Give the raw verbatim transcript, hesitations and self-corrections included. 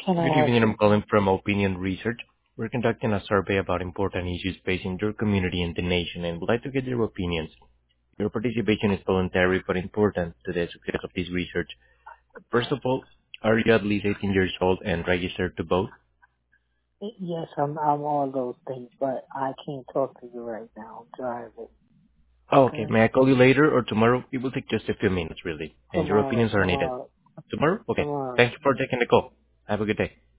Can Good I help evening, I'm you? calling from Opinion Research. We're conducting a survey about important issues facing your community and the nation and would like to get your opinions. Your participation is voluntary but important to the success of this research. First of all, are you at least eighteen years old and registered to vote? Yes, I'm I'm all those things, but I can't talk to you right now. I'm driving. Oh, okay. Okay? May I call you later or tomorrow? It will take just a few minutes, really, and your Tomorrow, opinions are needed. tomorrow, Tomorrow? Okay. tomorrow. Thank you for taking the call. Have a good day.